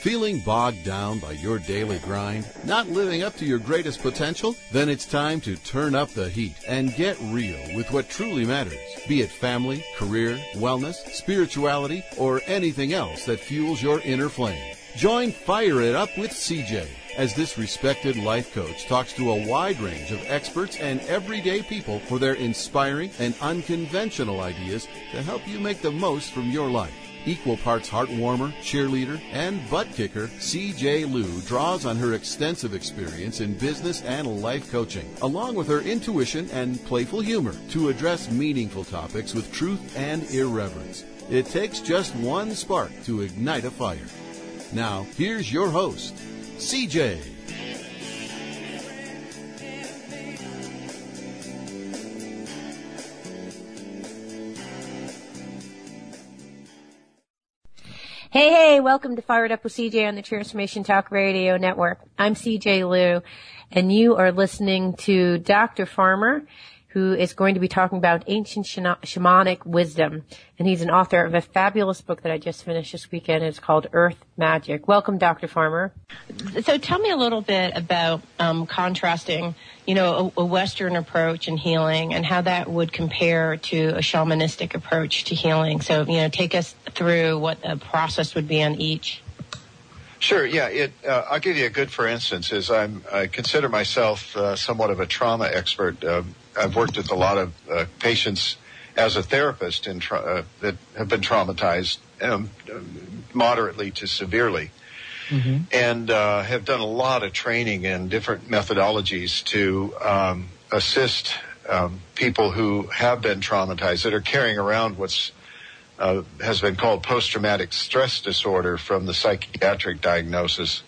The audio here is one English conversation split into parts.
Feeling bogged down by your daily grind? Not living up to your greatest potential? Then it's time to turn up the heat and get real with what truly matters. Be it family, career, wellness, spirituality, or anything else that fuels your inner flame. Join Fire It Up with CJ as this respected life coach talks to a wide range of experts and everyday people for their inspiring and unconventional ideas to help you make the most from your life. Equal parts heart-warmer, cheerleader, and butt-kicker, C.J. Liu draws on her extensive experience in business and life coaching, along with her intuition and playful humor, to address meaningful topics with truth and irreverence. It takes just one spark to ignite a fire. Now, here's your host, C.J. Hey, welcome to Fired Up with CJ on the Transformation Talk Radio Network. I'm CJ Liu, and you are listening to Dr. Farmer, who is going to be talking about ancient shamanic wisdom. And he's an author of a fabulous book that I just finished this weekend. It's called Earth Magic. Welcome, Dr. Farmer. So tell me a little bit about contrasting, a Western approach in healing and how that would compare to a shamanistic approach to healing. So, take us through what the process would be on each. Sure, yeah. I'll give you a good for instance. I consider myself somewhat of a trauma expert. I've worked with a lot of patients as a therapist that have been traumatized moderately to severely, and have done a lot of training in different methodologies to assist people who have been traumatized, that are carrying around what's has been called post-traumatic stress disorder from the psychiatric diagnosis.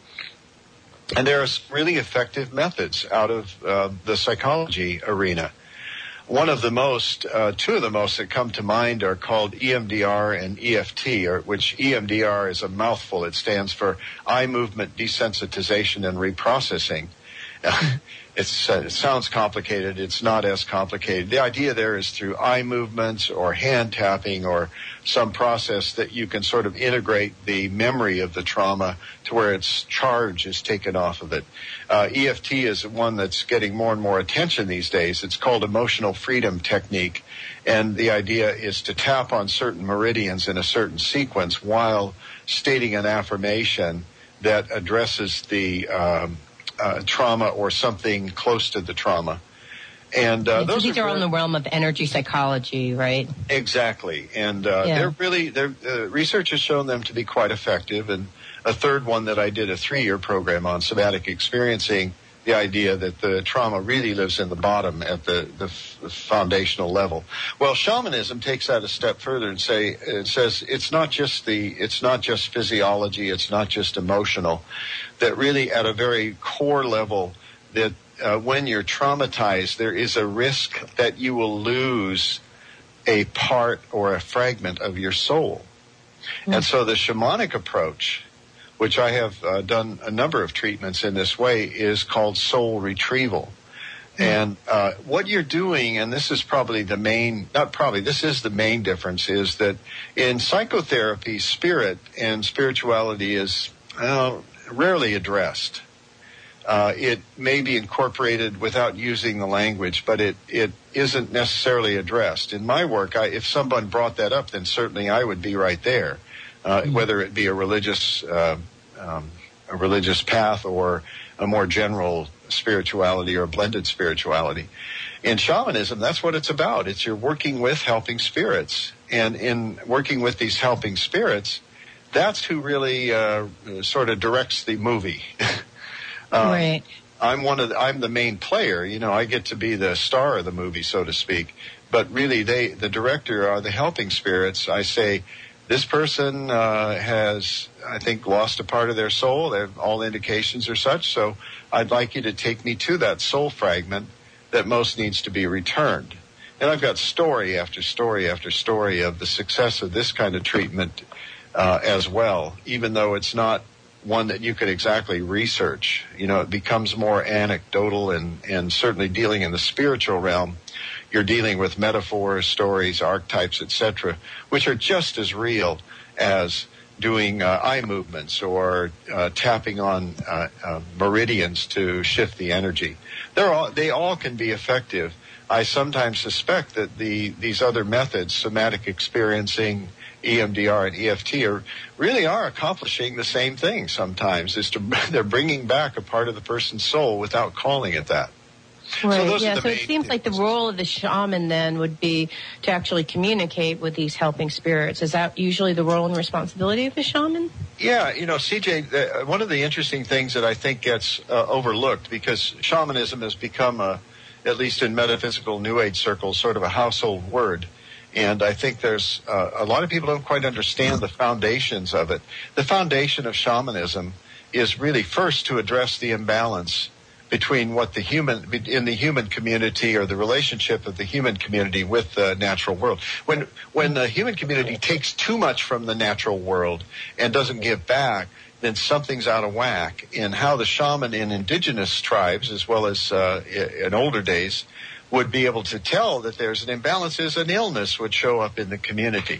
And there are really effective methods out of the psychology arena. Two of the most that come to mind are called EMDR and EFT, which EMDR is a mouthful. It stands for eye movement desensitization and reprocessing. It sounds complicated. It's not as complicated. The idea there is through eye movements or hand tapping or some process that you can sort of integrate the memory of the trauma to where its charge is taken off of it. EFT is one that's getting more and more attention these days. It's called emotional freedom technique. And the idea is to tap on certain meridians in a certain sequence while stating an affirmation that addresses the trauma or something close to the trauma. And these are in the realm of energy psychology, right? Exactly. And research has shown them to be quite effective. And a third one that I did a 3-year program on, somatic experiencing, the idea that the trauma really lives in the bottom at the foundational level. Well, shamanism takes that a step further and says it's not just physiology, it's not just emotional, that really at a very core level that when you're traumatized, there is a risk that you will lose a part or a fragment of your soul. And so the shamanic approach, which I have done a number of treatments in this way, is called soul retrieval. And what you're doing, and this is probably the main difference, is that in psychotherapy, spirit and spirituality is rarely addressed. It may be incorporated without using the language, but it isn't necessarily addressed. In my work, if someone brought that up, then certainly I would be right there. Whether it be a religious path or a more general spirituality or a blended spirituality. In shamanism, that's what it's about. It's you're working with helping spirits. And in working with these helping spirits, that's who really sort of directs the movie. Right. I'm the main player. I get to be the star of the movie, so to speak. But really, the director are the helping spirits. I say, this person has, I think, lost a part of their soul. All indications are such. So I'd like you to take me to that soul fragment that most needs to be returned. And I've got story after story after story of the success of this kind of treatment as well, even though it's not one that you could exactly research. It becomes more anecdotal and certainly dealing in the spiritual realm. You're dealing with metaphors, stories, archetypes, etc., which are just as real as doing eye movements or tapping on meridians to shift the energy. They all can be effective. I sometimes suspect that these other methods, somatic experiencing, EMDR and EFT, really are accomplishing the same thing sometimes. They're bringing back a part of the person's soul without calling it that. Right. So it seems like the role of the shaman then would be to actually communicate with these helping spirits. Is that usually the role and responsibility of the shaman? Yeah, CJ, one of the interesting things that I think gets overlooked, because shamanism has become, at least in metaphysical New Age circles, sort of a household word. And I think there's a lot of people don't quite understand the foundations of it. The foundation of shamanism is really first to address the imbalance between in the human community, or the relationship of the human community with the natural world. When the human community takes too much from the natural world and doesn't give back, then something's out of whack. In how the shaman in indigenous tribes, as well as in older days, would be able to tell that there's an imbalance, is an illness would show up in the community.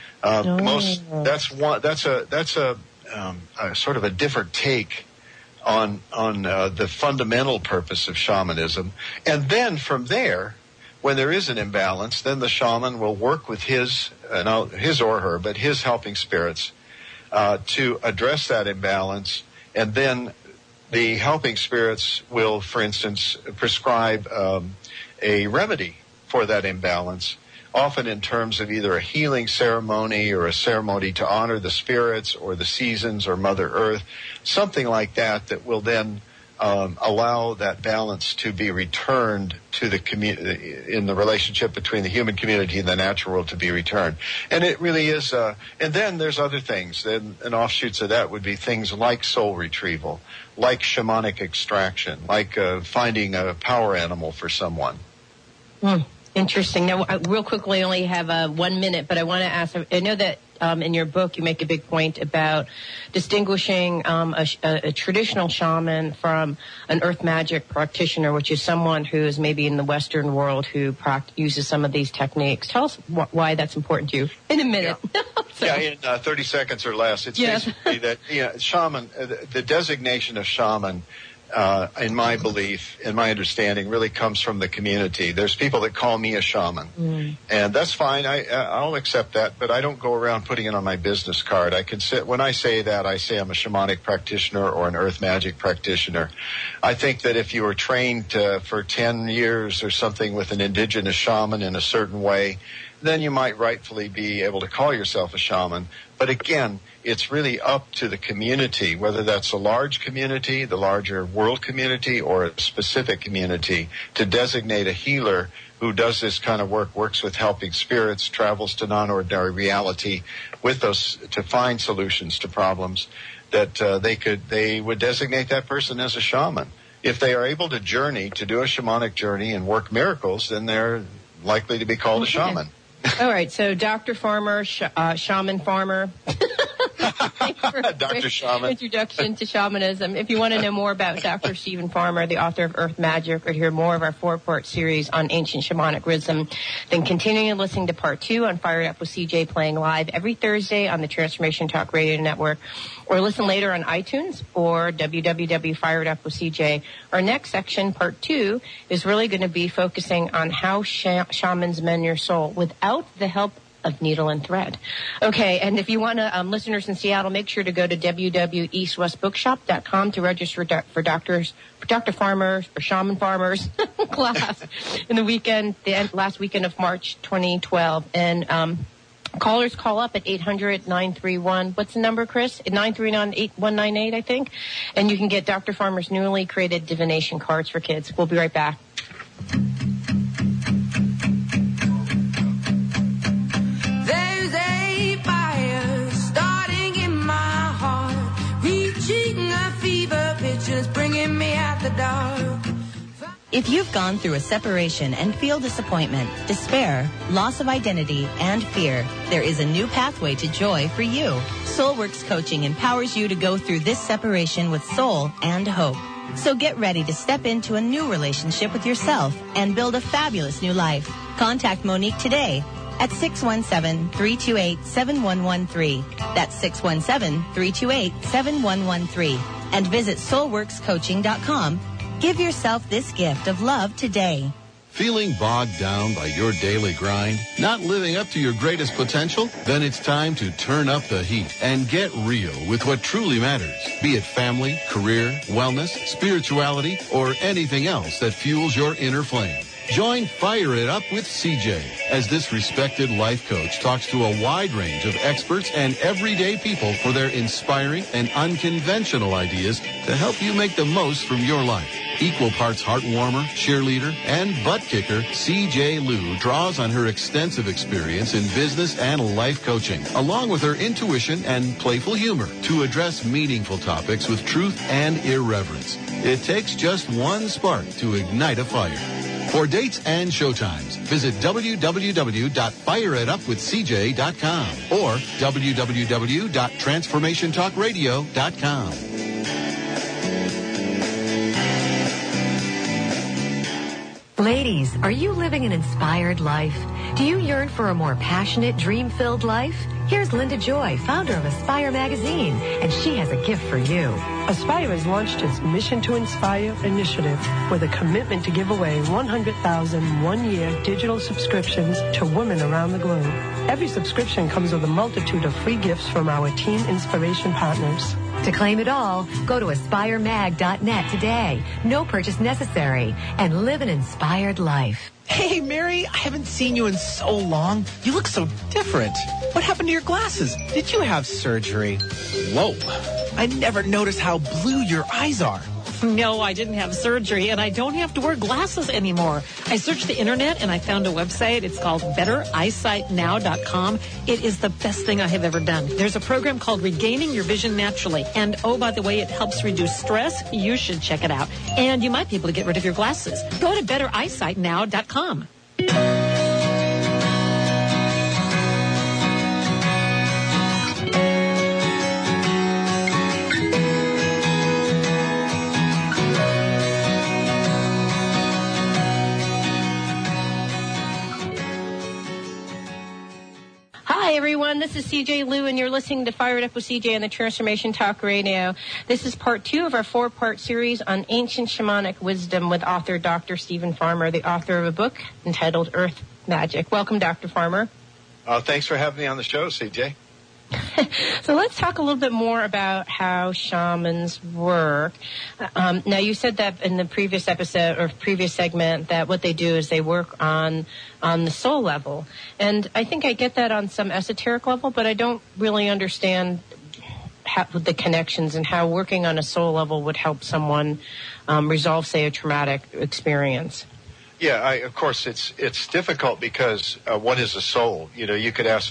That's a sort of a different take on the fundamental purpose of shamanism. And then from there, when there is an imbalance, then the shaman will work with his helping spirits to address that imbalance. And then the helping spirits will, for instance, prescribe a remedy for that imbalance, often in terms of either a healing ceremony or a ceremony to honor the spirits or the seasons or Mother Earth, something like that will then allow that balance to be returned to the community, in the relationship between the human community and the natural world, to be returned. And it really is, and then there's other things, and offshoots of that would be things like soul retrieval, like shamanic extraction, like finding a power animal for someone. Interesting. Now, real quickly, I only have 1 minute, but I want to ask, I know that in your book you make a big point about distinguishing a traditional shaman from an earth magic practitioner, which is someone who is maybe in the Western world who uses some of these techniques. Tell us why that's important to you in a minute. Yeah, in 30 seconds or less. It's basically that shaman, the designation of shaman, in my belief, in my understanding, really comes from the community. There's people that call me a shaman, and that's fine. I'll accept that, but I don't go around putting it on my business card. When I say that, I say I'm a shamanic practitioner or an earth magic practitioner. I think that if you were trained for 10 years or something with an indigenous shaman in a certain way, then you might rightfully be able to call yourself a shaman. But again, it's really up to the community, whether that's a large community, the larger world community, or a specific community, to designate a healer who does this kind of work, works with helping spirits, travels to non-ordinary reality with those to find solutions to problems, that they would designate that person as a shaman. If they are able to do a shamanic journey and work miracles, then they're likely to be called a shaman. All right, so Dr. Farmer, Shaman Farmer. Dr. Shaman. Introduction to Shamanism. If you want to know more about Dr. Stephen Farmer, the author of Earth Magic, or to hear more of our 4-part series on ancient shamanic wisdom, then continue listening to Part 2 on Fired Up with CJ, playing live every Thursday on the Transformation Talk Radio Network, or listen later on iTunes or www.firedupwithcj. Our next section, Part 2, is really going to be focusing on how shamans mend your soul without the help of needle and thread. Okay, and if you want to, listeners in Seattle, make sure to go to www.eastwestbookshop.com to register for Dr. Farmer's or Shaman Farmer's class in the last weekend of March 2012. And callers call up at 800-931. What's the number, Chris? 939-8198, I think. And you can get Dr. Farmer's newly created divination cards for kids. We'll be right back. There's a fire starting in my heart, reaching a fever pitch, just bringing me out the dark. If you've gone through a separation and feel disappointment, despair, loss of identity, and fear, there is a new pathway to joy for you. SoulWorks Coaching empowers you to go through this separation with soul and hope. So get ready to step into a new relationship with yourself and build a fabulous new life. Contact Monique today at 617-328-7113. That's 617-328-7113. And visit soulworkscoaching.com. Give yourself this gift of love today. Feeling bogged down by your daily grind? Not living up to your greatest potential? Then it's time to turn up the heat and get real with what truly matters. Be it family, career, wellness, spirituality, or anything else that fuels your inner flame. Join Fire It Up with CJ as this respected life coach talks to a wide range of experts and everyday people for their inspiring and unconventional ideas to help you make the most from your life. Equal parts heartwarmer, cheerleader, and butt kicker, CJ Liu draws on her extensive experience in business and life coaching, along with her intuition and playful humor to address meaningful topics with truth and irreverence. It takes just one spark to ignite a fire. For dates and showtimes, visit www.fireitupwithcj.com or www.transformationtalkradio.com. Ladies, are you living an inspired life? Do you yearn for a more passionate, dream-filled life? Here's Linda Joy, founder of Aspire Magazine, and she has a gift for you. Aspire has launched its Mission to Inspire initiative with a commitment to give away 100,000 one-year digital subscriptions to women around the globe. Every subscription comes with a multitude of free gifts from our Teen Inspiration partners. To claim it all, go to aspiremag.net today. No purchase necessary. And live an inspired life. Hey, Mary, I haven't seen you in so long. You look so different. What happened to your glasses? Did you have surgery? Whoa. I never noticed how blue your eyes are. No, I didn't have surgery, and I don't have to wear glasses anymore. I searched the internet, and I found a website. It's called BetterEyesightNow.com. It is the best thing I have ever done. There's a program called Regaining Your Vision Naturally. And, oh, by the way, it helps reduce stress. You should check it out. And you might be able to get rid of your glasses. Go to BetterEyesightNow.com. Hi, everyone. This is CJ Liu, and you're listening to Fire It Up with CJ on the Transformation Talk Radio. This is part 2 of our 4-part series on ancient shamanic wisdom with author Dr. Stephen Farmer, the author of a book entitled Earth Magic. Welcome, Dr. Farmer. Thanks for having me on the show, CJ. So let's talk a little bit more about how shamans work. Now, you said that in the previous episode or previous segment that what they do is they work on the soul level. And I think I get that on some esoteric level, but I don't really understand the connections and how working on a soul level would help someone resolve, say, a traumatic experience. Yeah, of course, it's difficult because what is a soul? You know, you could ask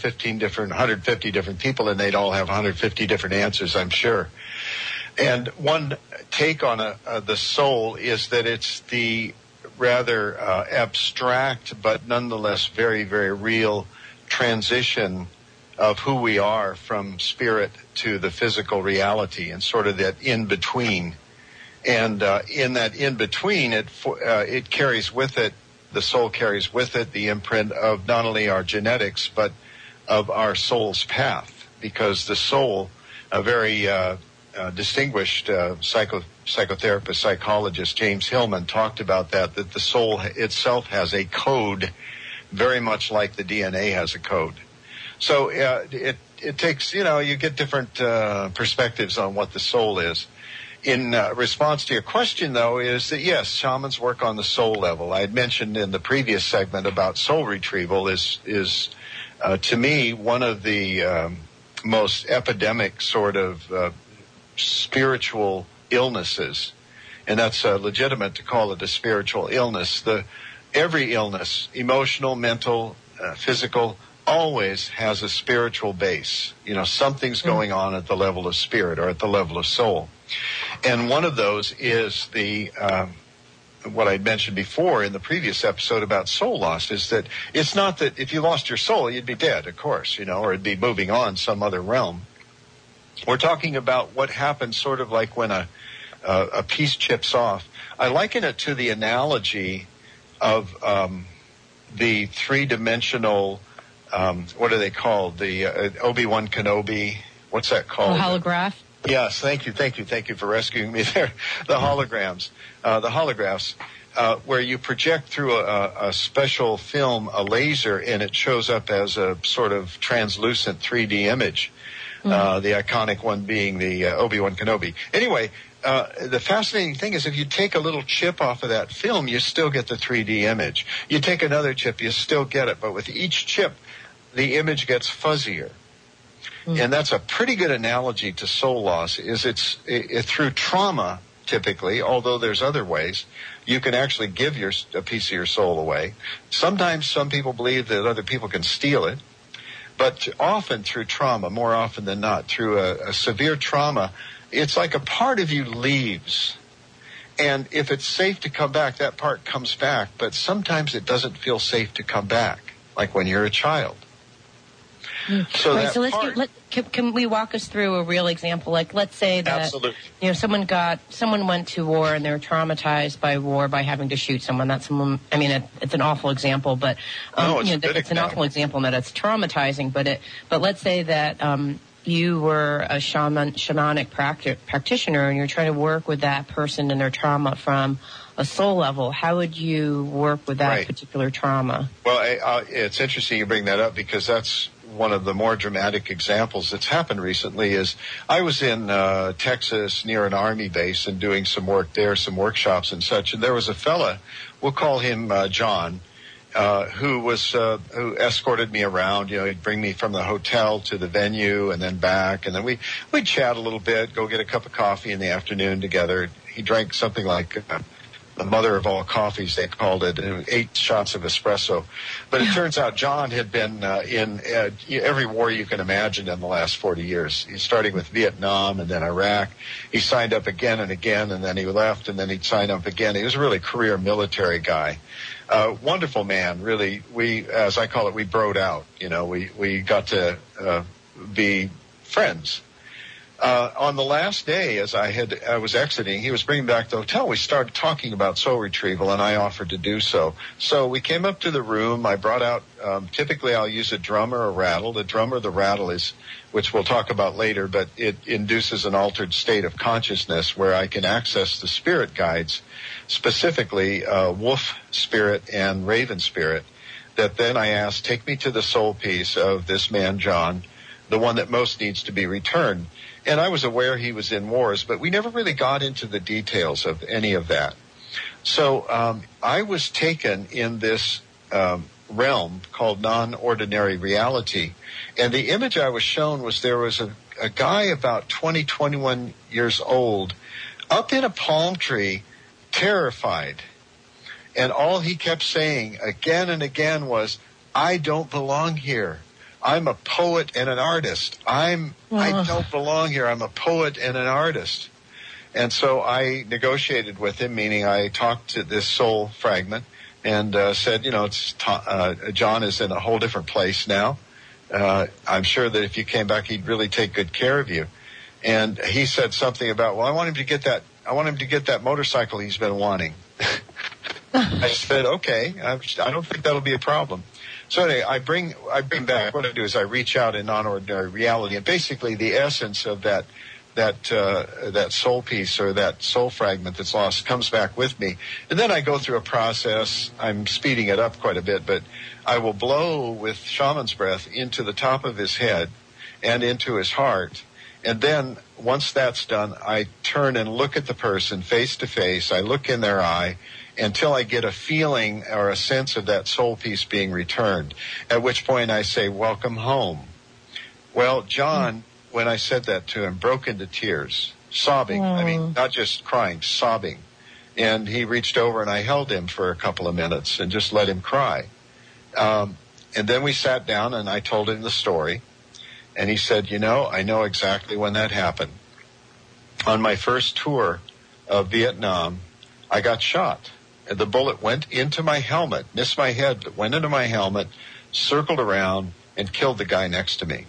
150 different people, and they'd all have 150 different answers, I'm sure. And one take on the soul is that it's the rather abstract but nonetheless very, very real transition of who we are from spirit to the physical reality, and sort of that in-between. And in that in-between, it carries with it, the soul carries with it the imprint of not only our genetics, but of our soul's path. Because the soul, a very distinguished psychotherapist, psychologist, James Hillman, talked about that the soul itself has a code, very much like the DNA has a code. So it takes, you get different perspectives on what the soul is. In response to your question, though, is that, yes, shamans work on the soul level. I had mentioned in the previous segment about soul retrieval is to me, one of the most epidemic sort of spiritual illnesses. And that's legitimate to call it a spiritual illness. Every illness, emotional, mental, physical, always has a spiritual base. Something's going on at the level of spirit or at the level of soul. And one of those is what I mentioned before in the previous episode about soul loss, is that it's not that if you lost your soul, you'd be dead, of course, or it'd be moving on some other realm. We're talking about what happens sort of like when a piece chips off. I liken it to the analogy of the three-dimensional what are they called? The Obi-Wan Kenobi. What's that called? Holograph. Yes, thank you for rescuing me there. The holograms, the holographs, where you project through a special film, a laser, and it shows up as a sort of translucent 3D image. The iconic one being the Obi-Wan Kenobi. Anyway, the fascinating thing is if you take a little chip off of that film, you still get the 3D image. You take another chip, you still get it. But with each chip, the image gets fuzzier. And that's a pretty good analogy to soul loss, is it's through trauma, typically, although there's other ways, you can actually give a piece of your soul away. Sometimes some people believe that other people can steal it, but often through trauma, more often than not, through a severe trauma, it's like a part of you leaves. And if it's safe to come back, that part comes back, but sometimes it doesn't feel safe to come back, like when you're a child. So, right, so can we walk us through a real example? Like, let's say that absolutely. Someone went to war and they were traumatized by war by having to shoot someone. It's an awful example, but it's an awful example that it's traumatizing. But let's say that you were a shamanic practitioner and you're trying to work with that person and their trauma from a soul level. How would you work with that particular trauma? Well, it's interesting you bring that up, because that's one of the more dramatic examples that's happened recently. Is I was in Texas near an Army base and doing some work there, some workshops and such, and there was a fella, we'll call him John, who escorted me around. He'd bring me from the hotel to the venue and then back, and then we'd chat a little bit, go get a cup of coffee in the afternoon together. He drank something like the mother of all coffees, they called it, 8 shots of espresso. But it turns out John had been in every war you can imagine in the last 40 years. He's starting with Vietnam and then Iraq. He signed up again and again, and then he left, and then he'd sign up again. He was a really career military guy. Wonderful man, really. We, as I call it, we broed out. We got to be friends. On the last day, as I was exiting, he was bringing back the hotel. We started talking about soul retrieval, and I offered to do so. So we came up to the room. I brought out, typically I'll use a drum or a rattle. The drum or the rattle is, which we'll talk about later, but it induces an altered state of consciousness where I can access the spirit guides, specifically wolf spirit and raven spirit, that then I ask, take me to the soul piece of this man, John, the one that most needs to be returned. And I was aware he was in wars, but we never really got into the details of any of that. So I was taken in this realm called non-ordinary reality. And the image I was shown was there was a guy about 20, 21 years old up in a palm tree, terrified. And all he kept saying again and again was, I don't belong here. I'm a poet and an artist. I don't belong here. I'm a poet and an artist. And so I negotiated with him, meaning I talked to this soul fragment and said, John is in a whole different place now. I'm sure that if you came back, he'd really take good care of you. And he said something about, well, I want him to get that motorcycle he's been wanting. I said, okay, I don't think that'll be a problem. So anyway, I bring back, what I do is I reach out in non-ordinary reality, and basically the essence of that soul piece or that soul fragment that's lost comes back with me. And then I go through a process. I'm speeding it up quite a bit, but I will blow with shaman's breath into the top of his head and into his heart. And then once that's done, I turn and look at the person face to face. I look in their eye until I get a feeling or a sense of that soul piece being returned, at which point I say, welcome home. Well, John, when I said that to him, broke into tears, sobbing. I mean, not just crying, sobbing. And he reached over and I held him for a couple of minutes and just let him cry. And then we sat down and I told him the story. And he said, I know exactly when that happened. On my first tour of Vietnam, I got shot. The bullet went into my helmet, missed my head, but went into my helmet, circled around, and killed the guy next to me.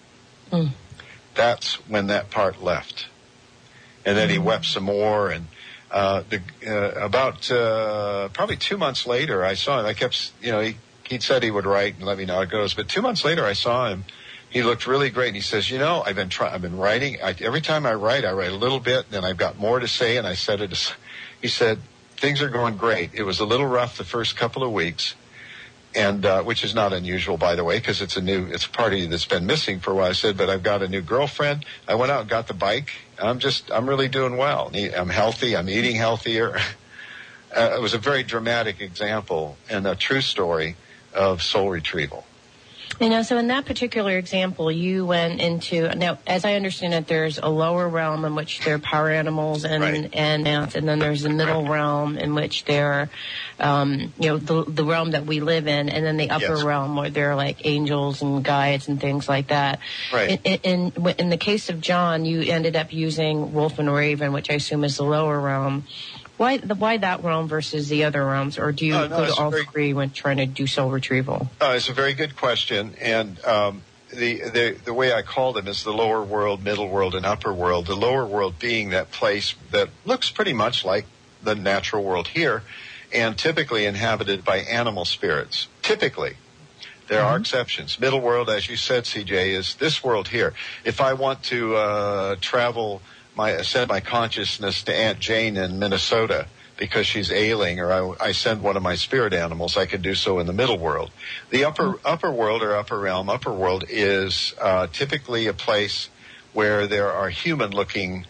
That's when that part left. And then he wept some more. And about probably 2 months later, I saw him. I kept, he He'd said he would write and let me know how it goes. But 2 months later, I saw him. He looked really great. And he says, you know, I've been writing. Every time I write a little bit, and then I've got more to say. And I said it. He said, things are going great. It was a little rough the first couple of weeks, and which is not unusual, by the way, because it's a party that's been missing for a while. I said, but I've got a new girlfriend. I went out and got the bike. I'm really doing well. I'm healthy. I'm eating healthier. It was a very dramatic example and a true story of soul retrieval. You know, so in that particular example, you went into, now, as I understand it, there's a lower realm in which there are power animals and then there's the middle realm in which there are, the realm that we live in, and then the upper realm where there are like angels and guides and things like that. Right. In the case of John, you ended up using Wolf and Raven, which I assume is the lower realm. Why that realm versus the other realms, or do you go to all three when trying to do soul retrieval? It's a very good question, and the way I call them is the lower world, middle world, and upper world. The lower world being that place that looks pretty much like the natural world here, and typically inhabited by animal spirits. Typically. There are exceptions. Middle world, as you said, CJ, is this world here. If I want to send my consciousness to Aunt Jane in Minnesota because she's ailing, or I send one of my spirit animals, I can do so in the middle world. The upper world or upper realm, upper world is typically a place where there are human-looking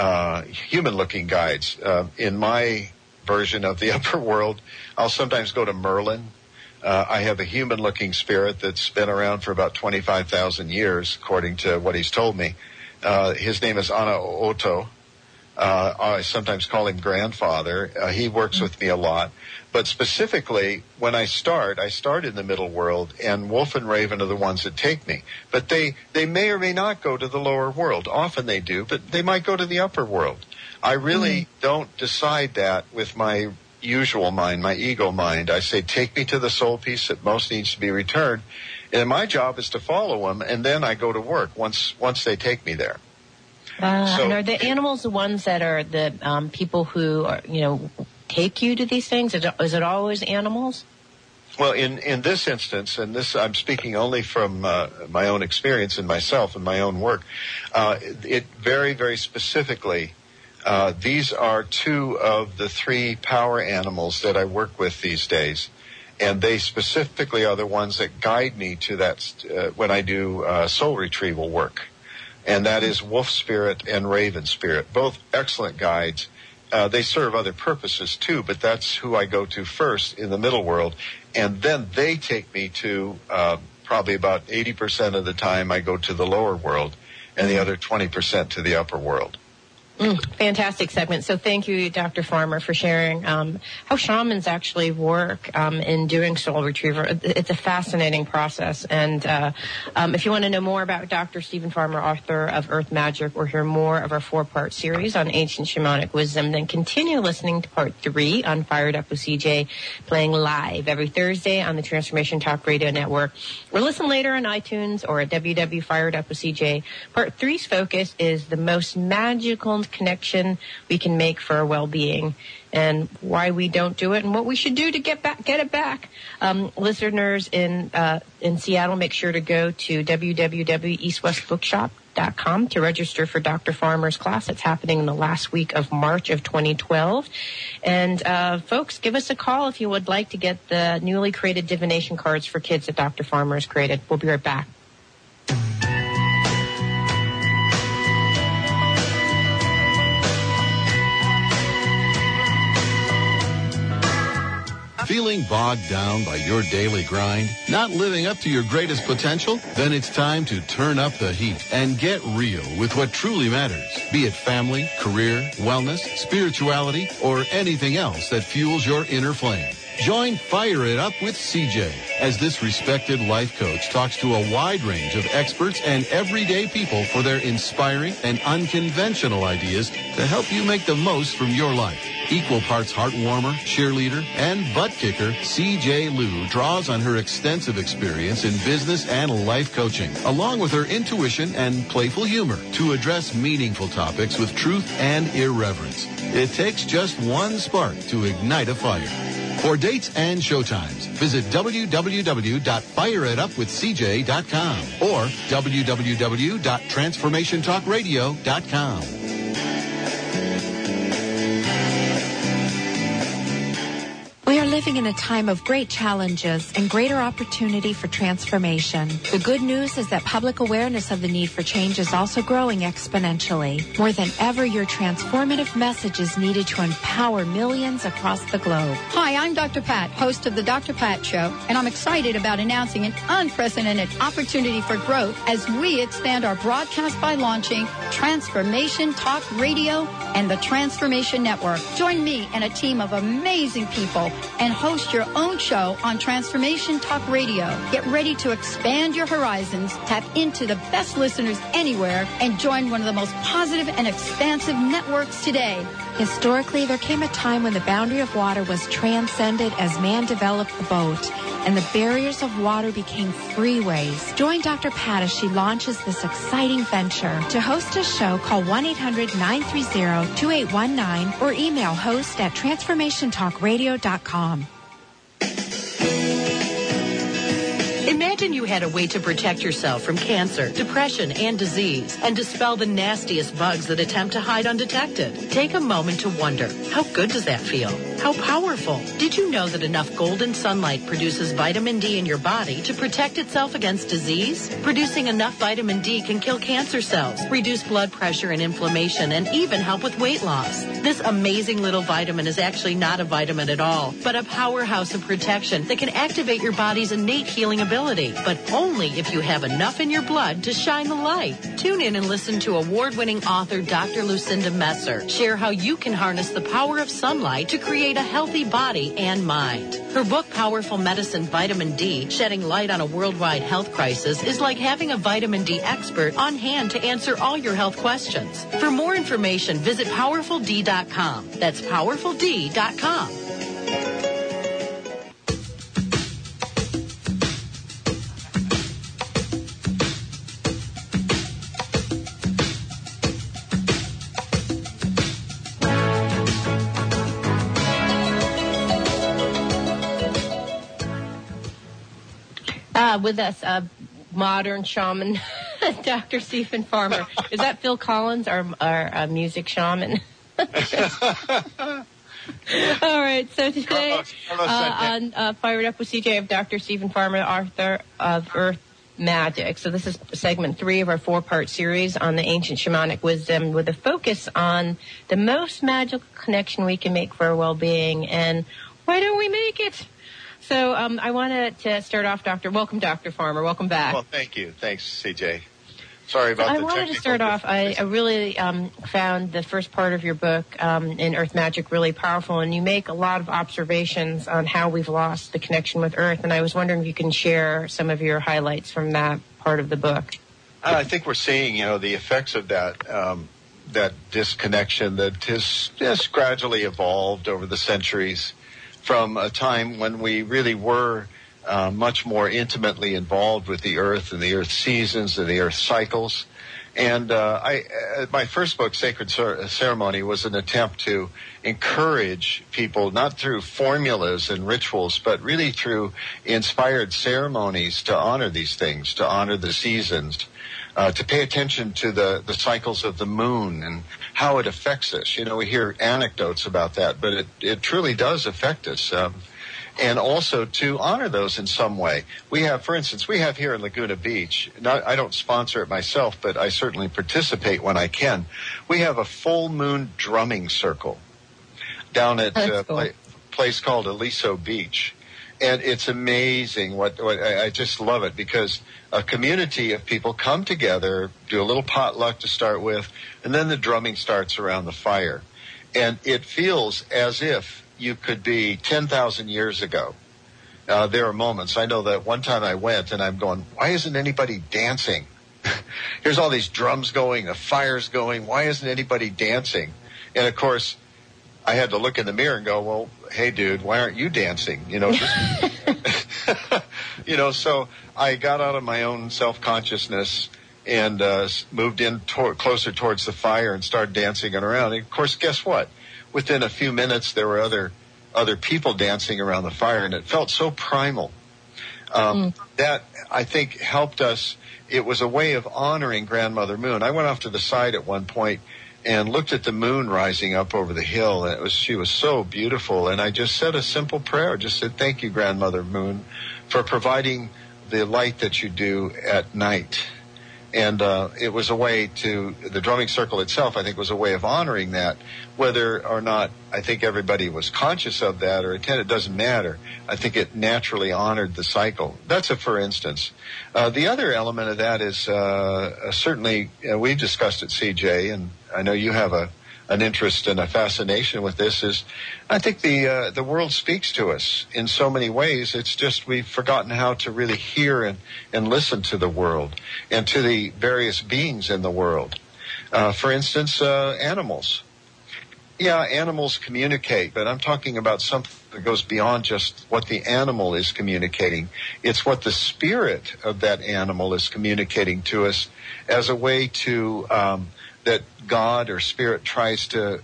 guides. In my version of the upper world, I'll sometimes go to Merlin. I have a human-looking spirit that's been around for about 25,000 years, according to what he's told me. His name is Ana Oto. I sometimes call him grandfather. He works with me a lot. But specifically, when I start in the middle world, and Wolf and Raven are the ones that take me. But they may or may not go to the lower world. Often they do, but they might go to the upper world. I really don't decide that with my usual mind, my ego mind. I say, take me to the soul piece that most needs to be returned. And my job is to follow them, and then I go to work once they take me there. And are the animals the ones that are the people who are, take you to these things? Is it always animals? Well, in this instance, and this I'm speaking only from my own experience and myself and my own work, it very, very specifically, these are two of the three power animals that I work with these days. And they specifically are the ones that guide me to that when I do soul retrieval work. And that is Wolf Spirit and Raven Spirit, both excellent guides. They serve other purposes too, but that's who I go to first in the middle world. And then they take me to probably about 80% of the time I go to the lower world, and the other 20% to the upper world. Fantastic segment. So thank you, Dr. Farmer, for sharing how shamans actually work in doing soul retrieval. It's a fascinating process. And if you want to know more about Dr. Stephen Farmer, author of Earth Magic, or hear more of our 4-part series on ancient shamanic wisdom, then continue listening to part 3 on Fired Up with CJ, playing live every Thursday on the Transformation Talk Radio Network. Or listen later on iTunes or at www.firedupwithcj. Part 3's focus is the most magical connection we can make for our well-being, and why we don't do it, and what we should do to get it back. Listeners in Seattle, make sure to go to www.eastwestbookshop.com to register for Dr. Farmer's class. It's happening in the last week of March of 2012. And folks, give us a call if you would like to get the newly created divination cards for kids that Dr. Farmer has created. We'll be right back. Feeling bogged down by your daily grind? Not living up to your greatest potential? Then it's time to turn up the heat and get real with what truly matters. Be it family, career, wellness, spirituality, or anything else that fuels your inner flame. Join Fire It Up with CJ as this respected life coach talks to a wide range of experts and everyday people for their inspiring and unconventional ideas to help you make the most from your life. Equal parts heartwarmer, cheerleader, and butt kicker, CJ Liu draws on her extensive experience in business and life coaching, along with her intuition and playful humor, to address meaningful topics with truth and irreverence. It takes just one spark to ignite a fire. For dates and showtimes, visit www.fireitupwithcj.com or www.transformationtalkradio.com. We are living in a time of great challenges and greater opportunity for transformation. The good news is that public awareness of the need for change is also growing exponentially. More than ever, your transformative message is needed to empower millions across the globe. Hi, I'm Dr. Pat, host of the Dr. Pat Show, and I'm excited about announcing an unprecedented opportunity for growth as we expand our broadcast by launching Transformation Talk Radio and the Transformation Network. Join me and a team of amazing people and host your own show on Transformation Talk Radio. Get ready to expand your horizons, tap into the best listeners anywhere, and join one of the most positive and expansive networks today. Historically, there came a time when the boundary of water was transcended as man developed the boat, and the barriers of water became freeways. Join Dr. Pat as she launches this exciting venture. To host a show, call 1-800-930-2819 or email host@transformationtalkradio.com. Imagine you had a way to protect yourself from cancer, depression, and disease, and dispel the nastiest bugs that attempt to hide undetected. Take a moment to wonder, how good does that feel? How powerful? Did you know that enough golden sunlight produces vitamin D in your body to protect itself against disease? Producing enough vitamin D can kill cancer cells, reduce blood pressure and inflammation, and even help with weight loss. This amazing little vitamin is actually not a vitamin at all, but a powerhouse of protection that can activate your body's innate healing ability, but only if you have enough in your blood to shine the light. Tune in and listen to award-winning author Dr. Lucinda Messer share how you can harness the power of sunlight to create a healthy body and mind. Her book, Powerful Medicine Vitamin D, Shedding Light on a Worldwide Health Crisis, is like having a vitamin D expert on hand to answer all your health questions. For more information, visit PowerfulD.com. That's PowerfulD.com. With us, modern shaman, Dr. Stephen Farmer. Is that Phil Collins, our music shaman? All right, so today on Fired Up with CJ, I have Dr. Stephen Farmer, author of Earth Magic. So this is segment 3 of our 4-part series on the ancient shamanic wisdom with a focus on the most magical connection we can make for our well-being and why don't we make it? So I wanted to start off, Welcome, Dr. Farmer. Welcome back. Well, thank you. Thanks, CJ. Sorry about the technical. I wanted to start off. I really found the first part of your book in Earth Magic really powerful, and you make a lot of observations on how we've lost the connection with Earth, and I was wondering if you can share some of your highlights from that part of the book. I think we're seeing, the effects of that that disconnection that has just gradually evolved over the centuries, from a time when we really were much more intimately involved with the earth and the earth seasons and the earth cycles. And my first book, Sacred Ceremony, was an attempt to encourage people, not through formulas and rituals, but really through inspired ceremonies to honor these things, to honor the seasons, to pay attention to the cycles of the moon and how it affects us. We hear anecdotes about that, but it truly does affect us. And also to honor those in some way. We have, for instance, here in Laguna Beach, I don't sponsor it myself, but I certainly participate when I can. We have a full moon drumming circle down at a place called Aliso Beach. And it's amazing I just love it, because a community of people come together, do a little potluck to start with, and then the drumming starts around the fire. And it feels as if you could be 10,000 years ago. There are moments. I know that one time I went and I'm going, why isn't anybody dancing? Here's all these drums going, a fire's going. Why isn't anybody dancing? And of course, I had to look in the mirror and go, well, hey, dude, why aren't you dancing? So I got out of my own self-consciousness and moved in closer towards the fire and started dancing around. And of course, guess what? Within a few minutes, there were other other people dancing around the fire, and it felt so primal. That, I think, helped us. It was a way of honoring Grandmother Moon. I went off to the side at one point and looked at the moon rising up over the hill, and she was so beautiful. And I just said a simple prayer, just said, thank you, Grandmother Moon, for providing the light that you do at night. And it was a way to, the drumming circle itself, I think, was a way of honoring that. Whether or not I think everybody was conscious of that or attended, it doesn't matter. I think it naturally honored the cycle. That's a for instance. The other element of that is certainly, we've discussed it, CJ, and I know you have an interest and a fascination with this, is I think the world speaks to us in so many ways. It's just we've forgotten how to really hear and listen to the world and to the various beings in the world. For instance, animals. Yeah, animals communicate, but I'm talking about something that goes beyond just what the animal is communicating. It's what the spirit of that animal is communicating to us as a way to that God or Spirit tries to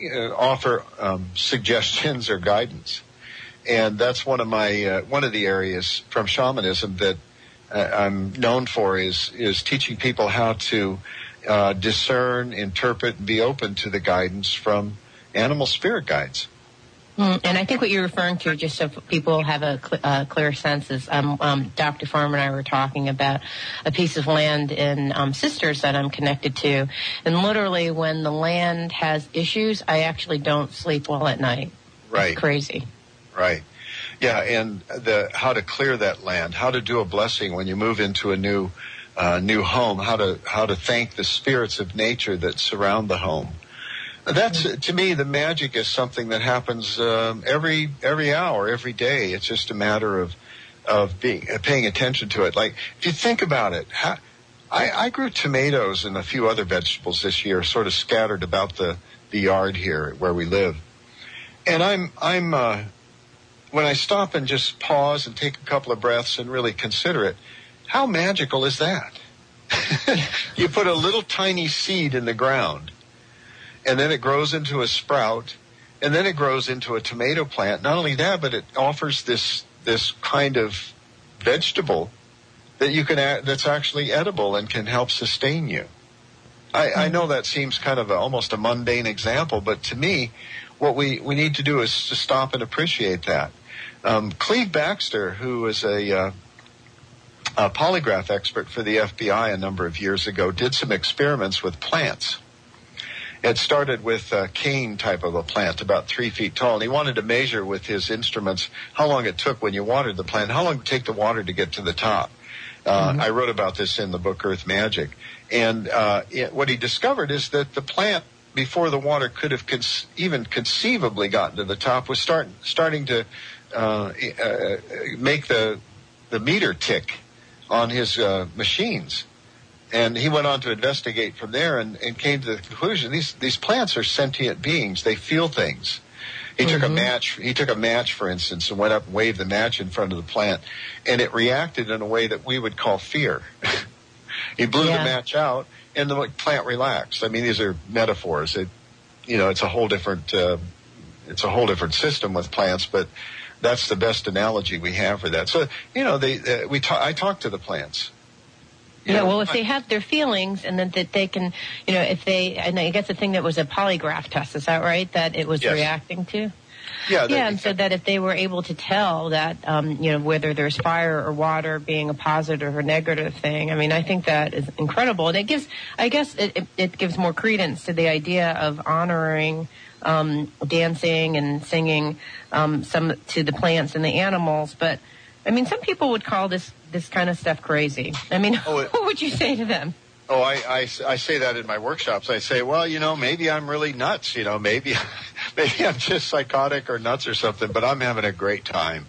offer suggestions or guidance. And that's one of the areas from shamanism that I'm known for is teaching people how to discern, interpret, and be open to the guidance from animal spirit guides. And I think what you're referring to, just so people have a clear sense, is Dr. Farmer and I were talking about a piece of land in Sisters that I'm connected to. And literally when the land has issues, I actually don't sleep well at night. Right. It's crazy. Right. Yeah, and how to clear that land, how to do a blessing when you move into a new home, how to thank the spirits of nature that surround the home. That's, to me, the magic is something that happens every hour, every day. It's just a matter of paying attention to it. Like, if you think about it, I grew tomatoes and a few other vegetables this year, sort of scattered about the yard here where we live. And I'm when I stop and just pause and take a couple of breaths and really consider it, how magical is that? You put a little tiny seed in the ground, and then it grows into a sprout, and then it grows into a tomato plant. Not only that, but it offers this kind of vegetable that you can that's actually edible and can help sustain you. I know that seems kind of almost a mundane example, but to me, what we need to do is to stop and appreciate that. Cleve Baxter, who was a polygraph expert for the FBI a number of years ago, did some experiments with plants. It started with a cane type of a plant, about 3 feet tall, and he wanted to measure with his instruments how long it took when you watered the plant, how long it would take the water to get to the top. I wrote about this in the book Earth Magic. And what he discovered is that the plant, before the water could have even conceivably gotten to the top, was starting to make the meter tick on his machines. And he went on to investigate from there and came to the conclusion these plants are sentient beings. They feel things. He took a match, for instance, and went up and waved the match in front of the plant, and it reacted in a way that we would call fear. He blew the match out, and the plant relaxed. I mean, these are metaphors. It's a whole different system with plants, but that's the best analogy we have for that. So, I talk to the plants. If they have their feelings and then that they can, and I guess the thing that was a polygraph test, is that right? That it was reacting to? Yeah. And so that if they were able to tell that, whether there's fire or water being a positive or negative thing, I mean, I think that is incredible. And it gives more credence to the idea of honoring dancing and singing some to the plants and the animals. But, I mean, some people would call this kind of stuff crazy. I mean, what would you say to them? Oh, I say that in my workshops. I say, well, maybe I'm really nuts. Maybe I'm just psychotic or nuts or something, but I'm having a great time.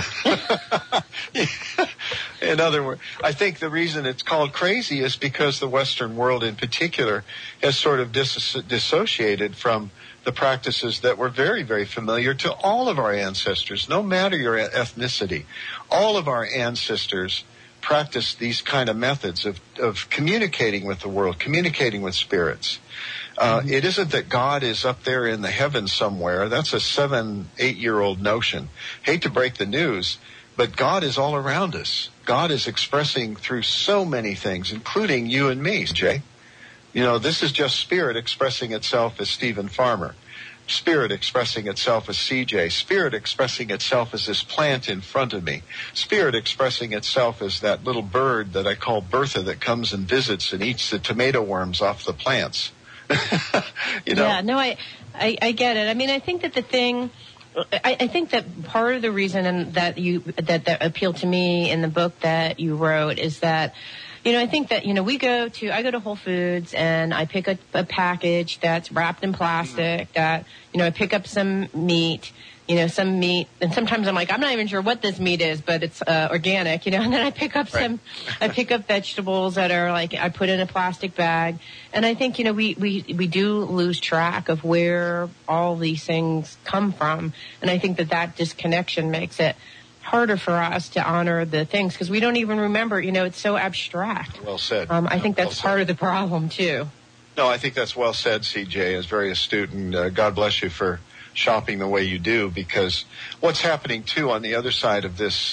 In other words, I think the reason it's called crazy is because the Western world in particular has sort of dissociated from the practices that were very, very familiar to all of our ancestors, no matter your ethnicity. All of our ancestors practiced these kind of methods of communicating with the world, communicating with spirits. It isn't that God is up there in the heavens somewhere. That's a 7-8-year-old notion. Hate to break the news, but God is all around us. God is expressing through so many things, including you and me, Jay. You know, this is just Spirit expressing itself as Stephen Farmer. Spirit expressing itself as CJ. Spirit expressing itself as this plant in front of me. Spirit expressing itself as that little bird that I call Bertha that comes and visits and eats the tomato worms off the plants. You know? Yeah, no, I get it. I mean, I think that the thing, I think that part of the reason that appealed to me in the book that you wrote is that, you know, I think that, you know, I go to Whole Foods and I pick up a package that's wrapped in plastic, that, you know, I pick up some meat, and sometimes I'm like, I'm not even sure what this meat is, but it's organic, you know, and then I pick up I pick up vegetables that are like, I put in a plastic bag. And I think, you know, we do lose track of where all these things come from. And I think that disconnection makes it harder for us to honor the things because we don't even remember, you know, it's so abstract. Well said. I think that's part of the problem too. No, I think that's well said, CJ. It's very astute, and God bless you for shopping the way you do, because what's happening too on the other side of this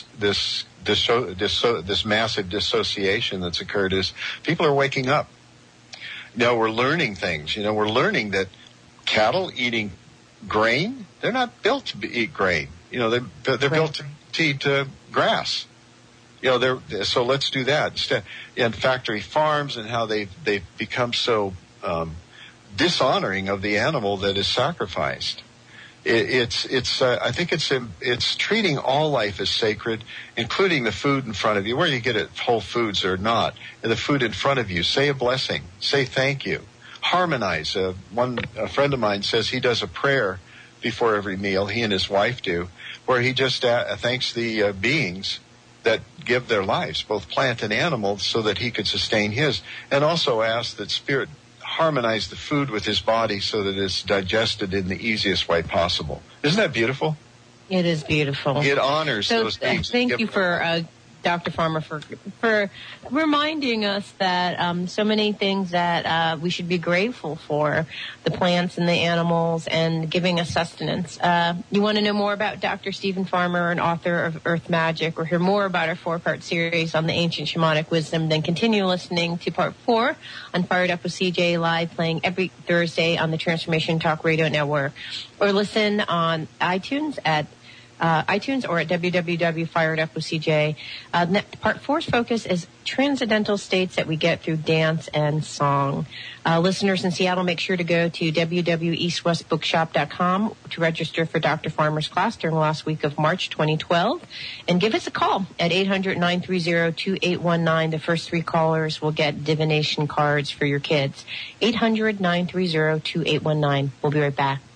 massive dissociation that's occurred is people are waking up. You know, we're learning things. You know, we're learning that cattle eating grain, they're not built to eat grain. You know, they're built to eat grass. You know, so let's do that instead. And factory farms and how they've become so dishonoring of the animal that is sacrificed. I think it's treating all life as sacred, including the food in front of you, whether you get it Whole Foods or not, and the food in front of you. Say a blessing. Say thank you. Harmonize. A friend of mine says he does a prayer before every meal, he and his wife do, where he just thanks the beings that give their lives, both plant and animal, so that he could sustain his, and also asks that Spirit harmonize the food with his body so that it's digested in the easiest way possible. Isn't that beautiful? It is beautiful. It honors those things. Thank you for Dr. Farmer for reminding us that so many things that we should be grateful for, the plants and the animals, and giving us sustenance. You want to know more about Dr. Stephen Farmer, an author of Earth Magic, or hear more about our 4-part series on the ancient shamanic wisdom, then continue listening to part 4 on Fired Up with CJ Live, playing every Thursday on the Transformation Talk Radio Network, or listen on iTunes or at www.firedupwithcj. Part 4's focus is transcendental states that we get through dance and song. Listeners in Seattle, make sure to go to www.eastwestbookshop.com to register for Dr. Farmer's class during the last week of March 2012. And give us a call at 800-930-2819. The first 3 callers will get divination cards for your kids. 800-930-2819. We'll be right back.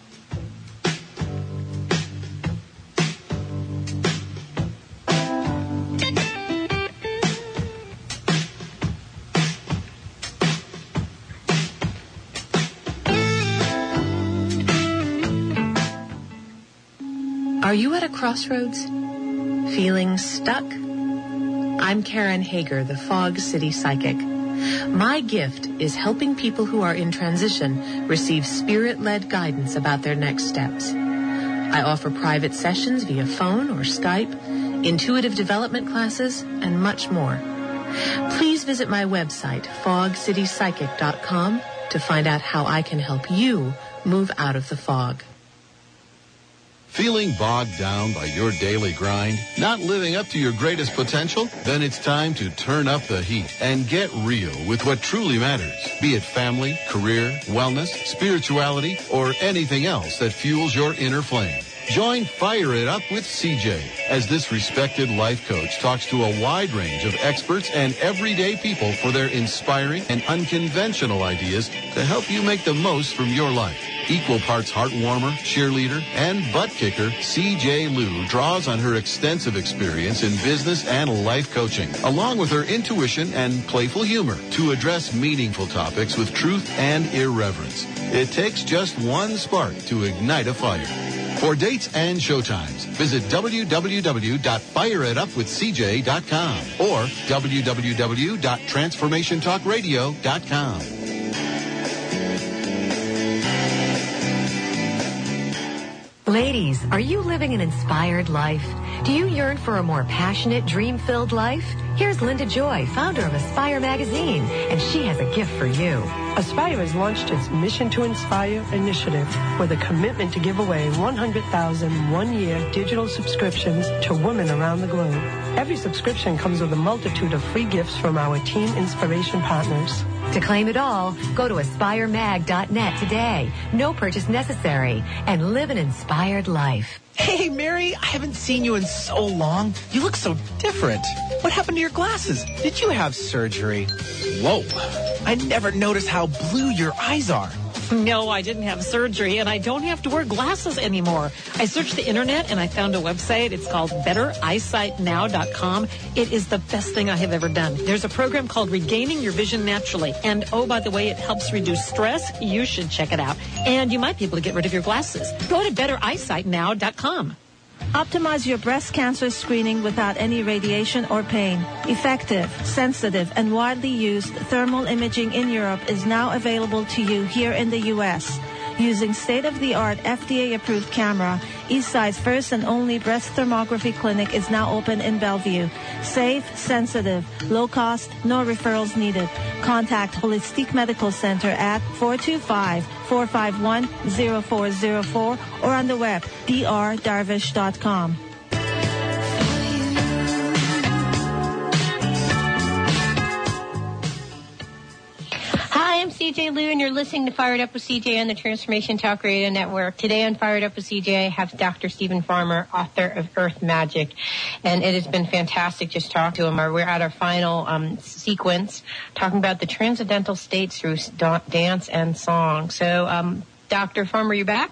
Are you at a crossroads? Feeling stuck? I'm Karen Hager, the Fog City Psychic. My gift is helping people who are in transition receive spirit-led guidance about their next steps. I offer private sessions via phone or Skype, intuitive development classes, and much more. Please visit my website, fogcitypsychic.com, to find out how I can help you move out of the fog. Feeling bogged down by your daily grind? Not living up to your greatest potential? Then it's time to turn up the heat and get real with what truly matters. Be it family, career, wellness, spirituality, or anything else that fuels your inner flame. Join Fire It Up with CJ as this respected life coach talks to a wide range of experts and everyday people for their inspiring and unconventional ideas to help you make the most from your life. Equal parts heart-warmer, cheerleader, and butt-kicker, CJ Liu draws on her extensive experience in business and life coaching, along with her intuition and playful humor, to address meaningful topics with truth and irreverence. It takes just one spark to ignite a fire. For dates and showtimes, visit www.fireitupwithcj.com or www.transformationtalkradio.com. Ladies, are you living an inspired life? Do you yearn for a more passionate, dream-filled life? Here's Linda Joy, founder of Aspire Magazine, and she has a gift for you. Aspire has launched its Mission to Inspire initiative with a commitment to give away 100,000 one-year digital subscriptions to women around the globe. Every subscription comes with a multitude of free gifts from our team inspiration partners. To claim it all, go to aspiremag.net today. No purchase necessary, and live an inspired life. Hey, Mary, I haven't seen you in so long. You look so different. What happened to your glasses? Did you have surgery? Whoa. I never noticed how blue your eyes are. No, I didn't have surgery, and I don't have to wear glasses anymore. I searched the internet, and I found a website. It's called bettereyesightnow.com. It is the best thing I have ever done. There's a program called Regaining Your Vision Naturally. And, oh, by the way, it helps reduce stress. You should check it out. And you might be able to get rid of your glasses. Go to bettereyesightnow.com. Optimize your breast cancer screening without any radiation or pain. Effective, sensitive, and widely used thermal imaging in Europe is now available to you here in the U.S. Using state-of-the-art FDA-approved camera, Eastside's first and only breast thermography clinic is now open in Bellevue. Safe, sensitive, low cost, no referrals needed. Contact Holistic Medical Center at 425-451-0404 or on the web, drdarvish.com. Hi, I'm CJ Liu, and you're listening to Fired Up with CJ on the Transformation Talk Radio Network. Today on Fired Up with CJ, I have Dr. Stephen Farmer, author of Earth Magic, and it has been fantastic just talking to him. We're at our final sequence, talking about the transcendental states through dance and song. So, Dr. Farmer, you back?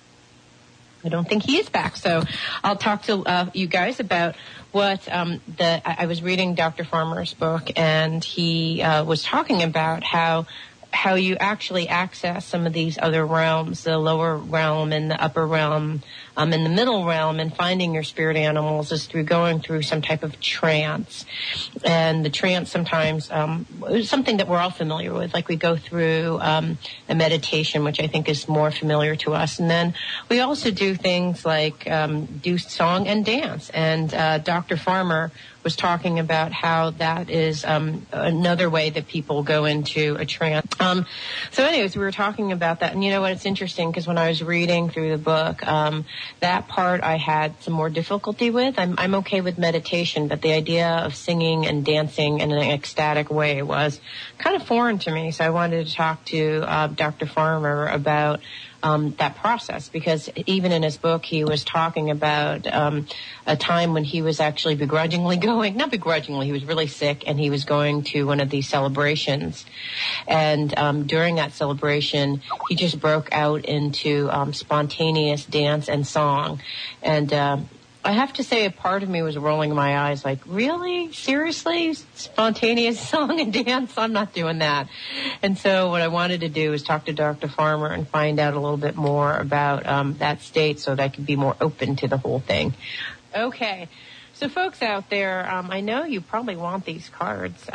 I don't think he is back, so I'll talk to you guys about what I was reading Dr. Farmer's book, and he was talking about how you actually access some of these other realms, the lower realm and the upper realm, and the middle realm, and finding your spirit animals is through going through some type of trance. And the trance sometimes is something that we're all familiar with, like we go through a meditation, which I think is more familiar to us. And then we also do things like do song and dance. And Dr. Farmer was talking about how that is another way that people go into a trance. So anyways, we were talking about that. And you know what, it's interesting because when I was reading through the book, that part I had some more difficulty with. I'm okay with meditation, but the idea of singing and dancing in an ecstatic way was kind of foreign to me. So I wanted to talk to Dr. Farmer about that process, because even in his book he was talking about a time when he was actually not begrudgingly, he was really sick and he was going to one of these celebrations, and during that celebration he just broke out into spontaneous dance and song, and I have to say a part of me was rolling my eyes like, really? Seriously? Spontaneous song and dance? I'm not doing that. And so what I wanted to do was talk to Dr. Farmer and find out a little bit more about that state so that I could be more open to the whole thing. Okay. So folks out there, I know you probably want these cards.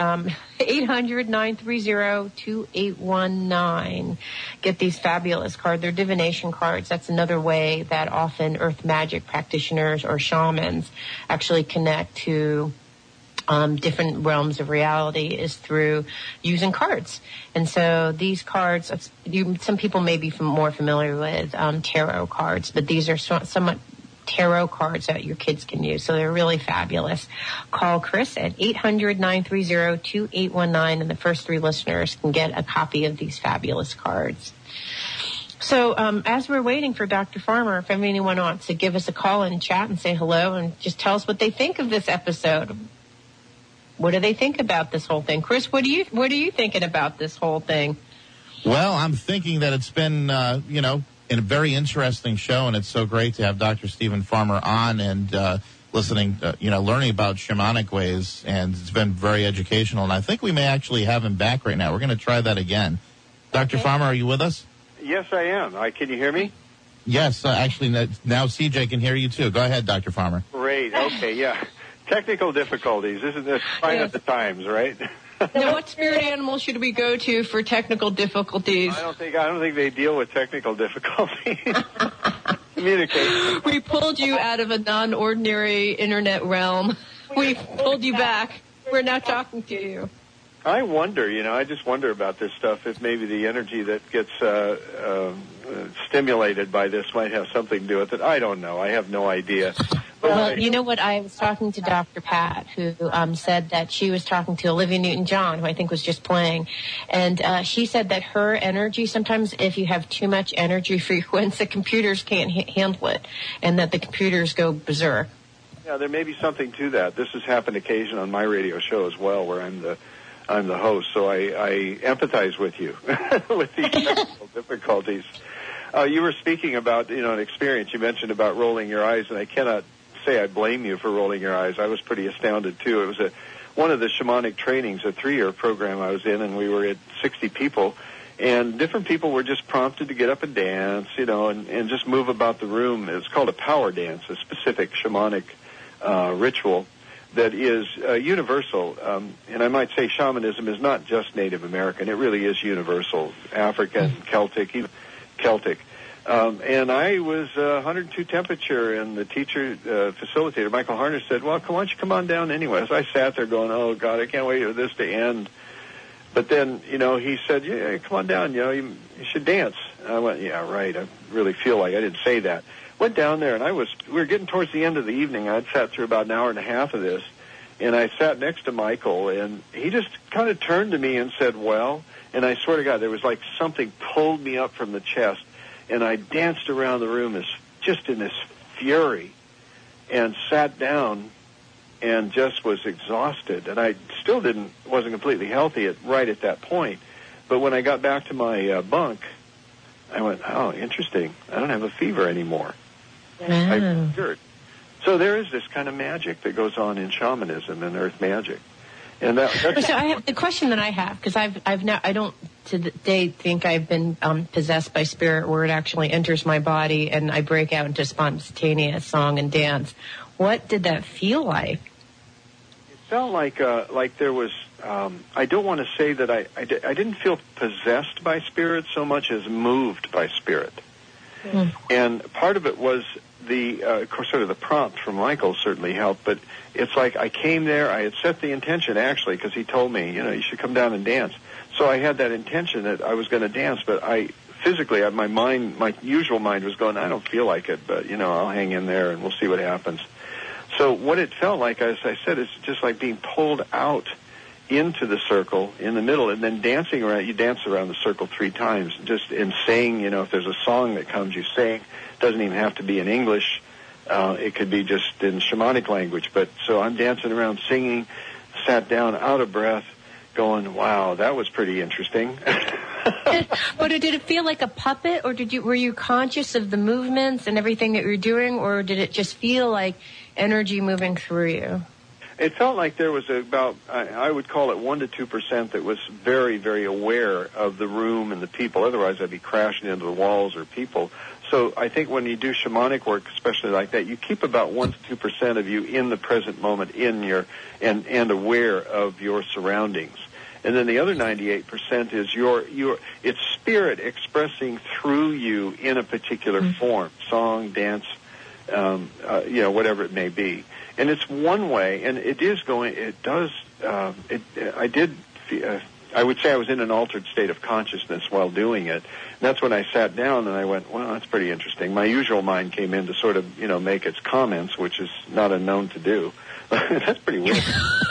800-930-2819. Get these fabulous cards. They're divination cards. That's another way that often earth magic practitioners or shamans actually connect to different realms of reality, is through using cards. And so these cards, some people may be more familiar with tarot cards, but these are somewhat tarot cards that your kids can use. So they're really fabulous. Call Chris at 800-930-2819, and the first 3 listeners can get a copy of these fabulous cards. So as we're waiting for Dr. Farmer, if anyone wants to give us a call and chat and say hello and just tell us what they think of this episode. What do they think about this whole thing? Chris, what are you thinking about this whole thing? Well, I'm thinking that it's been, a very interesting show, and it's so great to have Dr. Stephen Farmer on and listening, learning about shamanic ways, and it's been very educational, and I think we may actually have him back right now. We're going to try that again. Dr. Farmer, are you with us? Yes, I am. Can you hear me? Yes, actually, now CJ can hear you too. Go ahead, Dr. Farmer. Great. Okay, yeah. Technical difficulties. Isn't this fine at the times, right? Now, what spirit animal should we go to for technical difficulties? I don't think they deal with technical difficulties. Communication. We pulled you out of a non-ordinary internet realm. We pulled you back. We're now talking to you. I wonder, I just wonder about this stuff, if maybe the energy that gets stimulated by this might have something to do with it. I don't know. I have no idea. Well, you know what? I was talking to Dr. Pat, who said that she was talking to Olivia Newton-John, who I think was just playing, and she said that her energy, sometimes if you have too much energy frequency, the computers can't handle it, and that the computers go berserk. Yeah, there may be something to that. This has happened occasionally on my radio show as well, where I'm the host, so I empathize with you with these technical difficulties. You were speaking about, an experience. You mentioned about rolling your eyes, and I cannot say I blame you for rolling your eyes. I was pretty astounded, too. It was one of the shamanic trainings, a 3-year program I was in, and we were at 60 people, and different people were just prompted to get up and dance, and just move about the room. It's called a power dance, a specific shamanic ritual that is universal. And I might say shamanism is not just Native American. It really is universal, African, Celtic, even Celtic. And I was 102 temperature, and the teacher, facilitator, Michael Harner, said, well, why don't you come on down anyway? So I sat there going, oh, God, I can't wait for this to end. But then, he said, yeah, come on down, you should dance. And I went, yeah, right, I really feel like I didn't say that. Went down there, and we were getting towards the end of the evening. I'd sat through about an hour and a half of this, and I sat next to Michael, and he just kind of turned to me and said, well, and I swear to God, there was like something pulled me up from the chest, and I danced around the room just in this fury, and sat down and just was exhausted. And I still wasn't completely healthy right at that point. But when I got back to my bunk, I went, oh, interesting. I don't have a fever anymore. Wow. I cured. So there is this kind of magic that goes on in shamanism and earth magic. And that's so I have the question that I have, because I don't to the day think I've been possessed by spirit where it actually enters my body and I break out into spontaneous song and dance. What did that feel like? It felt like there was. I don't want to say that I didn't feel possessed by spirit so much as moved by spirit. Mm. And part of it was of course, sort of the prompt from Michael certainly helped, but it's like I came there, I had set the intention actually, because he told me, you should come down and dance. So I had that intention that I was going to dance, but physically, my usual mind was going, I don't feel like it, but, I'll hang in there and we'll see what happens. So what it felt like, as I said, is just like being pulled out into the circle in the middle and then dancing around. You dance around the circle 3 times, just in saying, if there's a song that comes, you sing. It doesn't even have to be in English. It could be just in shamanic language. But so I'm dancing around singing, sat down out of breath, going, wow, that was pretty interesting. But did it feel like a puppet, or were you conscious of the movements and everything that you were doing, or did it just feel like energy moving through you? It felt like there was about, I would call it 1% to 2% that was very, very aware of the room and the people. Otherwise, I'd be crashing into the walls or people. So I think when you do shamanic work, especially like that, you keep about 1% to 2% of you in the present moment, and aware of your surroundings. And then the other 98% is it's spirit expressing through you in a particular form, song, dance, whatever it may be. And it's one way, and I would say I was in an altered state of consciousness while doing it. And that's when I sat down and I went, well, that's pretty interesting. My usual mind came in to sort of, make its comments, which is not unknown to do. That's pretty weird.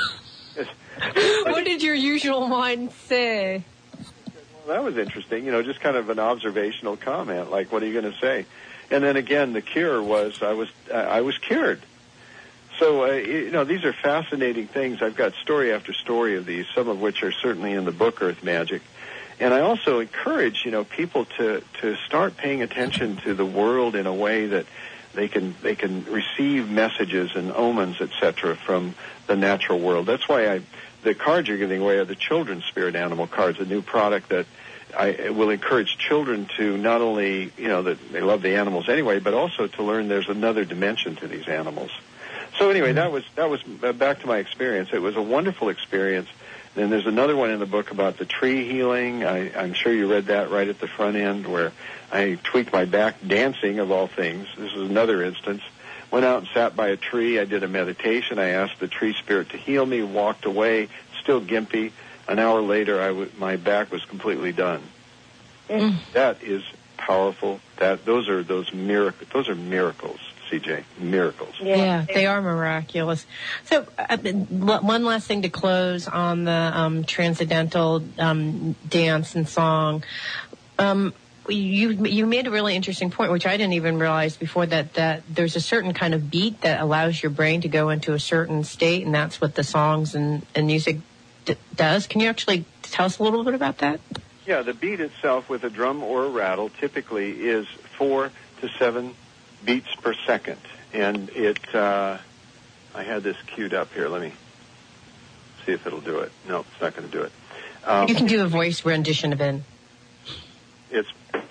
What did your usual mind say? Well, that was interesting, just kind of an observational comment, like, what are you going to say? And then again, the cure was, I was cured. So, these are fascinating things. I've got story after story of these, some of which are certainly in the book Earth Magic. And I also encourage, people to start paying attention to the world in a way that they can receive messages and omens, etc., from the natural world. That's why the cards you're giving away are the children's spirit animal cards, a new product that I will encourage children to not only, that they love the animals anyway, but also to learn there's another dimension to these animals. So anyway, that was back to my experience. It was a wonderful experience. Then there's another one in the book about the tree healing. I'm sure you read that right at the front end, where I tweaked my back dancing, of all things. This is another instance. Went out and sat by a tree. I did a meditation. I asked the tree spirit to heal me, walked away, still gimpy. An hour later, my back was completely done. That is powerful. Those are miracles, CJ. Miracles. Yeah, they are miraculous. So, one last thing to close on the transcendental dance and song. You made a really interesting point, which I didn't even realize before, that there's a certain kind of beat that allows your brain to go into a certain state, and that's what the songs and music does. Can you actually tell us a little bit about that? Yeah, the beat itself with a drum or a rattle typically is 4 to 7 beats per second. And I had this queued up here. Let me see if it'll do it. No, it's not going to do it. You can do a voice rendition of it. It's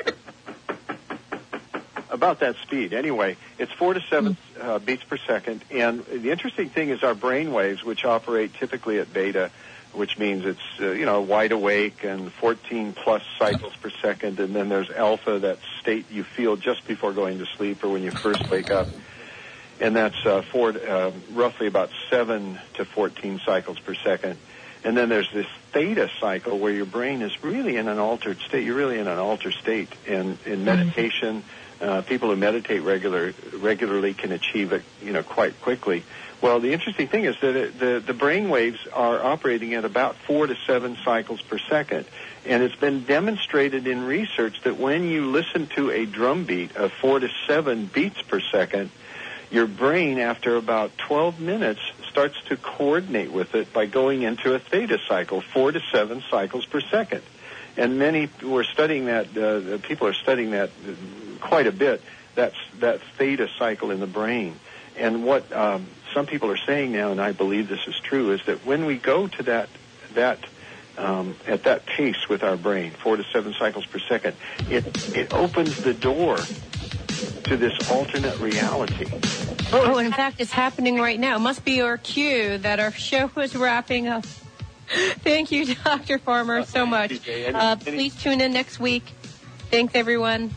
about that speed. Anyway, it's 4 to 7 beats per second. And the interesting thing is our brain waves, which operate typically at beta, which means it's, wide awake and 14 plus cycles per second. And then there's alpha, that state you feel just before going to sleep or when you first wake up. And that's roughly about 7 to 14 cycles per second. And then there's this theta cycle where your brain is really in an altered state. You're really in an altered state. And in meditation, people who meditate regularly can achieve it, quite quickly. Well, the interesting thing is that the brain waves are operating at about 4 to 7 cycles per second. And it's been demonstrated in research that when you listen to a drum beat of 4 to 7 beats per second, your brain, after about 12 minutes, starts to coordinate with it by going into a theta cycle, 4 to 7 cycles per second. And many were studying that, people are studying that quite a bit, that theta cycle in the brain. And what some people are saying now, and I believe this is true, is that when we go to that at that pace with our brain, 4 to 7 cycles per second, it opens the door to this alternate reality. Oh, in fact, it's happening right now. It must be our cue that our show is wrapping up. Thank you, Dr. Farmer, so much. Please tune in next week. Thanks, everyone.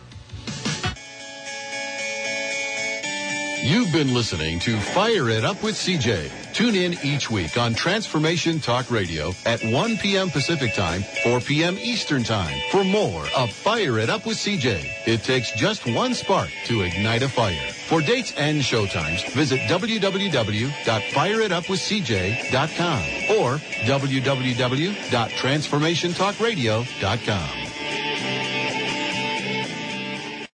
You've been listening to Fire It Up with CJ. Tune in each week on Transformation Talk Radio at 1 p.m. Pacific Time, 4 p.m. Eastern Time for more of Fire It Up with CJ. It takes just one spark to ignite a fire. For dates and showtimes, visit www.fireitupwithcj.com or www.transformationtalkradio.com.